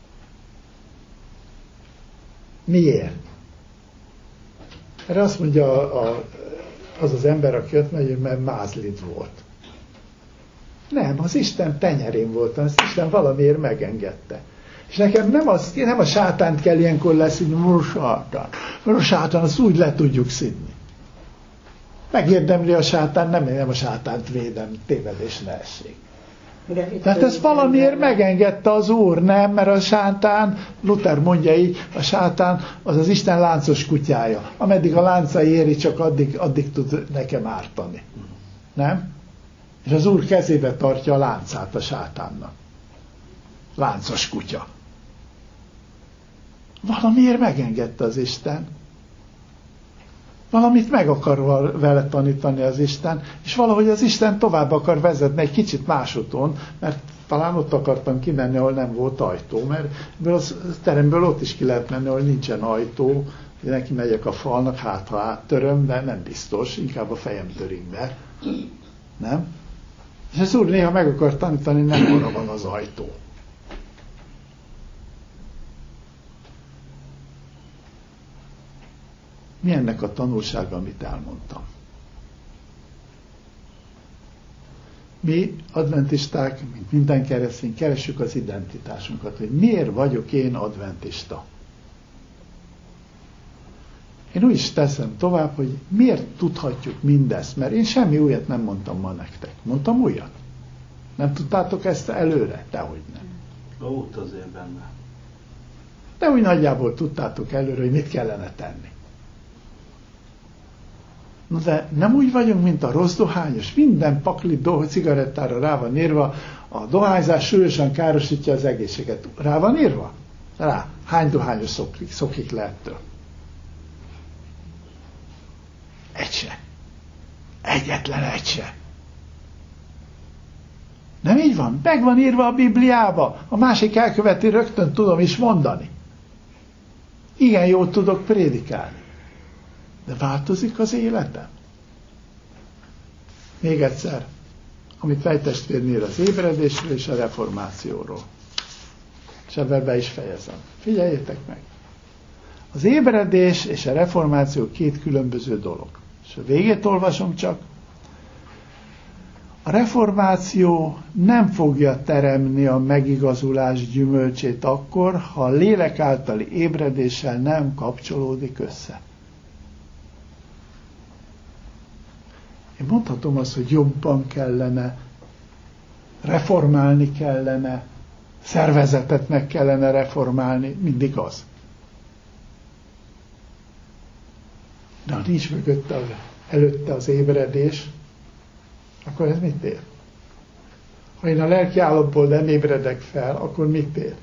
Miért? Erre azt mondja az az ember, aki ott megy, mert mázlid volt. Nem, az Isten tenyerén voltam, az Isten valamiért megengedte. És nekem nem a sátánt kell ilyenkor leszidni, mert a sátán azt úgy le tudjuk szidni. Megérdemli a sátán, nem a sátánt védem, tévedés ne essék. Tehát ezt valamiért megengedte az Úr, nem? Mert a sátán, Luther mondja így, a sátán az az Isten láncos kutyája. Ameddig a láncai éri, csak addig tud nekem ártani. Nem? És az Úr kezébe tartja a láncát a sátánnak. Láncos kutya. Valamiért megengedte az Isten. Valamit meg akar vele tanítani az Isten, és valahogy az Isten tovább akar vezetni egy kicsit másúton, mert talán ott akartam kimenni, ahol nem volt ajtó, mert a teremből ott is ki lehet menni, ahol nincsen ajtó, neki megyek a falnak, hát ha áttöröm, de nem biztos, inkább a fejem törik be. Nem? És az Úr néha meg akar tanítani, nem arra van az ajtó. Mi ennek a tanulsága, amit elmondtam? Mi adventisták, mint minden keresztény, keressük az identitásunkat, hogy miért vagyok én adventista. Én úgy is teszem tovább, hogy miért tudhatjuk mindezt, mert én semmi újat nem mondtam ma nektek. Mondtam újat? Nem tudtátok ezt előre? Dehogy nem. Volt azért benne. De úgy nagyjából tudtátok előre, hogy mit kellene tenni. Na de nem úgy vagyunk, mint a rossz dohányos. Minden pakli cigarettára rá van írva, a dohányzás súlyosan károsítja az egészséget. Rá van írva? Rá. Hány dohányos szokik le ettől? Egyetlen egy se. Nem így van? Meg van írva a Bibliába. A másik elköveti, rögtön tudom is mondani. Igen, jót tudok prédikálni. De változik az életem? Még egyszer, amit fejtestvérnél az ébredésről és a reformációról. És ebben be is fejezem. Figyeljétek meg! Az ébredés és a reformáció két különböző dolog. És a végét olvasom csak. A reformáció nem fogja teremni a megigazulás gyümölcsét akkor, ha a lélek általi ébredéssel nem kapcsolódik össze. Én mondhatom azt, hogy jobban kellene, reformálni kellene, szervezetet meg kellene reformálni, mindig az. De ha nincs előtte az ébredés, akkor ez mit ér? Ha én a lelki állapotból nem ébredek fel, akkor mit ér?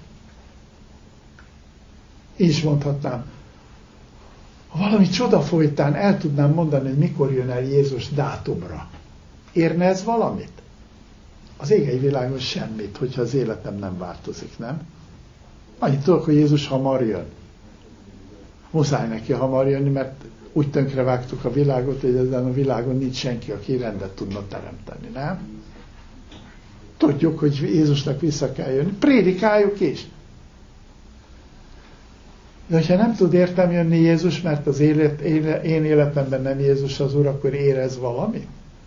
Így is mondhatnám. Ha valami csoda folytán el tudnám mondani, hogy mikor jön el Jézus dátumra. Érne ez valamit? Az égei világon semmit, hogyha az életem nem változik, nem? Annyit tudok, hogy Jézus hamar jön. Muszáj neki hamar jönni, mert úgy tönkrevágtuk a világot, hogy ezen a világon nincs senki, aki rendet tudna teremteni, nem? Tudjuk, hogy Jézusnak vissza kell jönni. Prédikáljuk is. De hogyha nem tud értem jönni Jézus, mert az én életemben nem Jézus az Úr, akkor érez valamit?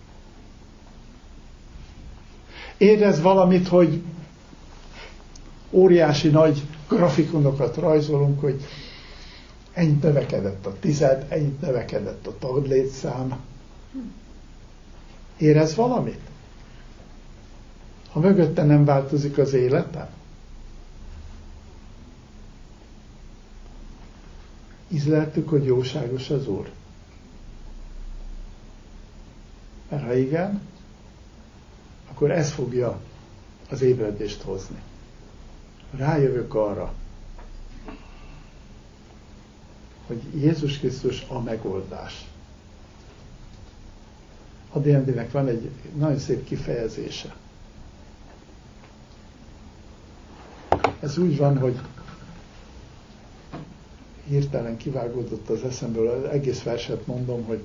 Érez valamit, hogy óriási nagy grafikonokat rajzolunk, hogy ennyit növekedett a tized, ennyit növekedett a taglétszám. Érez valamit? Ha mögötte nem változik az életem? Ízleltük, hogy jóságos az Úr? Mert ha igen, akkor ez fogja az ébredést hozni. Rájövök arra, hogy Jézus Krisztus a megoldás. A DND-nek van egy nagyon szép kifejezése. Ez úgy van, hogy hirtelen kivágódott az eszemből, az egész verset mondom, hogy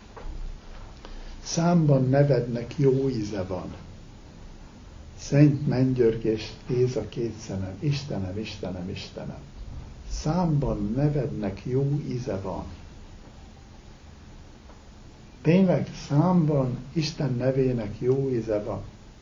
számban nevednek jó íze van. Szent Menngyörgés néz a két szemem. Istenem, Istenem, Istenem. Számban nevednek jó íze van. Tényleg számban Isten nevének jó íze van.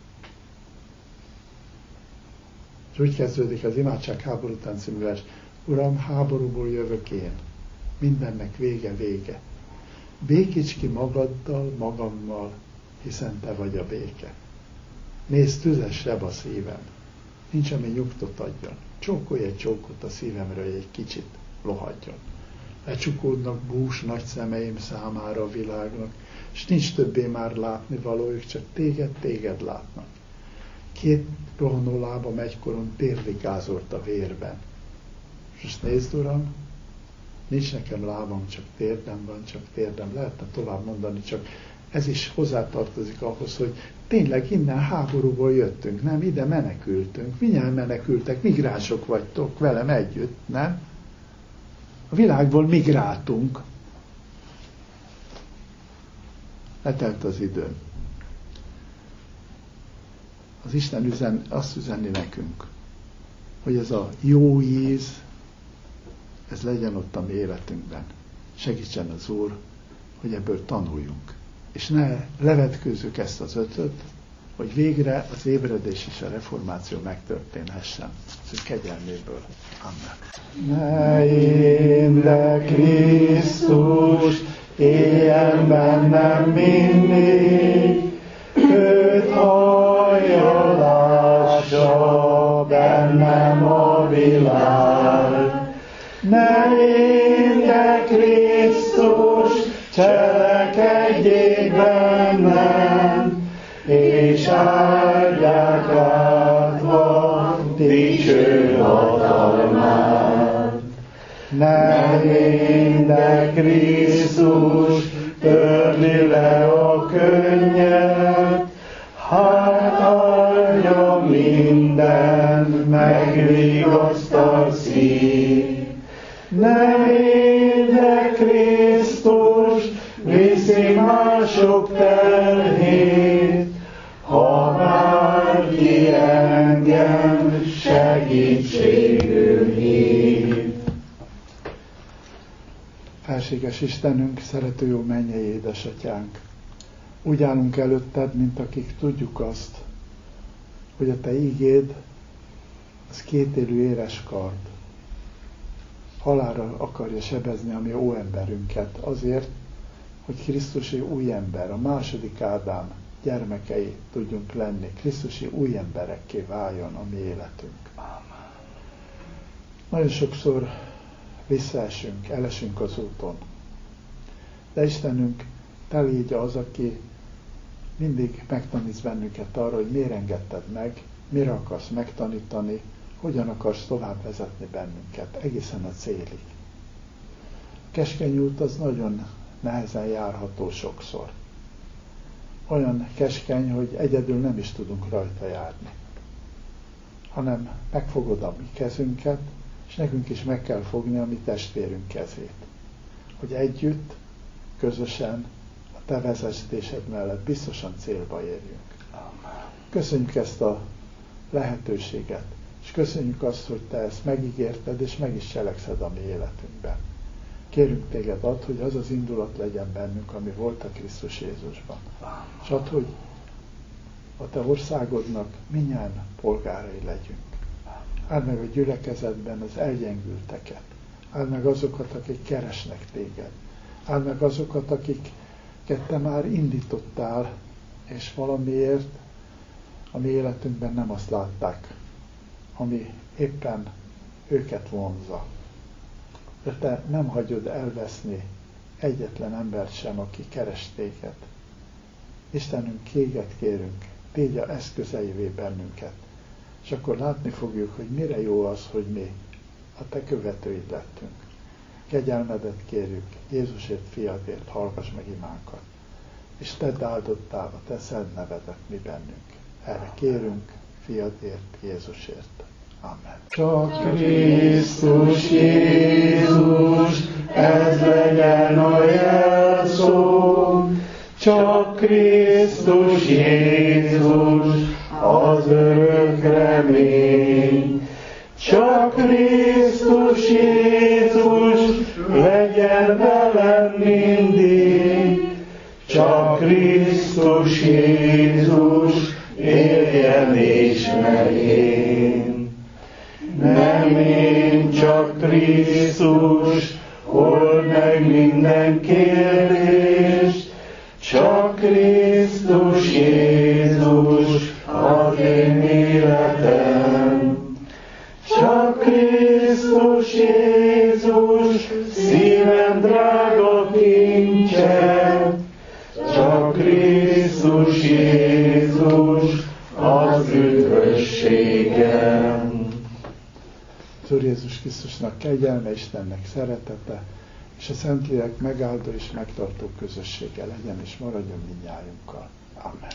És úgy kezdődik az imádság háború után című vers. Uram, háborúból jövök én. Mindennek vége. Békíts ki magaddal, magammal, hiszen te vagy a béke. Nézd, tüzes seb a szívem. Nincs, ami nyugtot adjon. Csókolj egy csókot a szívemre, hogy egy kicsit lohadjon. Lecsukódnak bús nagy szemeim számára a világnak, és nincs többé már látni valójuk, csak téged látnak. Két rohanó lábam egykoron térdig ázort a vérben. És most nézd, Uram, nincs nekem lábam, csak térdem van, csak térdem. Lehetne tovább mondani, csak ez is hozzátartozik ahhoz, hogy tényleg innen háborúból jöttünk, nem? Ide menekültünk. Mindjárt menekültek, migránsok vagytok velem együtt, nem? A világból migráltunk. Letelt az idő. Az Isten azt üzeni nekünk, hogy ez a jó íz, ez legyen ott a mi életünkben. Segítsen az Úr, hogy ebből tanuljunk. És ne levetkőzzük ezt az ötöt, hogy végre az ébredés és a reformáció megtörténhessen. Az ő kegyelméből. Amen. Ne én, de Krisztus, éljen bennem mindig, őt hallja, lássa bennem a világ. Ne én, de Krisztus, cselekedjék bennem, és áldják látva dicső hatalmát. Ne én, de Krisztus, törli le a könyvet, minden megvigasztal szív. Nem én, de Krisztus viszi mások terhét, ha bárki engem segítségül hív. Felséges Istenünk, szerető jó mennyei édesatyánk, úgy állunk előtted, mint akik tudjuk azt, hogy a te ígéd az kétélű éres kard. Halálra akarja sebezni a mi óemberünket azért, hogy Krisztusi új ember, a második Ádám gyermekei tudjunk lenni, Krisztusi új emberekké váljon a mi életünk. Amen. Nagyon sokszor visszaesünk, elesünk az úton. De Istenünk, te légy az, aki mindig megtanítsz bennünket arra, hogy miért engedted meg, mire akarsz megtanítani, hogyan akarsz tovább vezetni bennünket, egészen a célig. A keskeny út az nagyon nehezen járható sokszor. Olyan keskeny, hogy egyedül nem is tudunk rajta járni, hanem megfogod a mi kezünket, és nekünk is meg kell fogni a mi testvérünk kezét, hogy együtt, közösen, a te vezetésed mellett biztosan célba érjünk. Köszönjük ezt a lehetőséget, és köszönjük azt, hogy te ezt megígérted, és meg is cselekszed a mi életünkben. Kérünk téged, add, hogy az az indulat legyen bennünk, ami volt a Krisztus Jézusban. És add, hogy a te országodnak mindnyájan polgárai legyünk. Áld meg a gyülekezetben az elgyengülteket. Áld meg azokat, akik keresnek téged. Áld meg azokat, akiket te már indítottál, és valamiért a mi életünkben nem azt látták, ami éppen őket vonzza. De te nem hagyod elveszni egyetlen embert sem, aki keres téged. Istenünk, téged kérünk, tégy a eszközeivé bennünket, és akkor látni fogjuk, hogy mire jó az, hogy mi a te követőid lettünk. Kegyelmedet kérjük, Jézusért, fiadért, hallgass meg imánkat, és tedd áldottá a te szent nevedet mi bennünk. Erre kérünk, fiadért, Jézusért. Amen. Csak Krisztus Jézus, ez legyen a jelszó. Csak Krisztus Jézus, az örök remény. Csak Krisztus Jézus, legyen velem mindig. Csak Krisztus Jézus, éljen és megén. Nem én, csak Krisztus, old meg minden kérdést, csak Krisztus Jézus, az én életem. Csak Krisztus Jézus, szívem drága kincse, csak Krisztus Jézus, az üdvösségem. Az Úr Jézus Krisztusnak kegyelme, Istennek szeretete, és a Szentlélek megáldó és megtartó közössége legyen és maradjon mindnyájunkkal. Amen.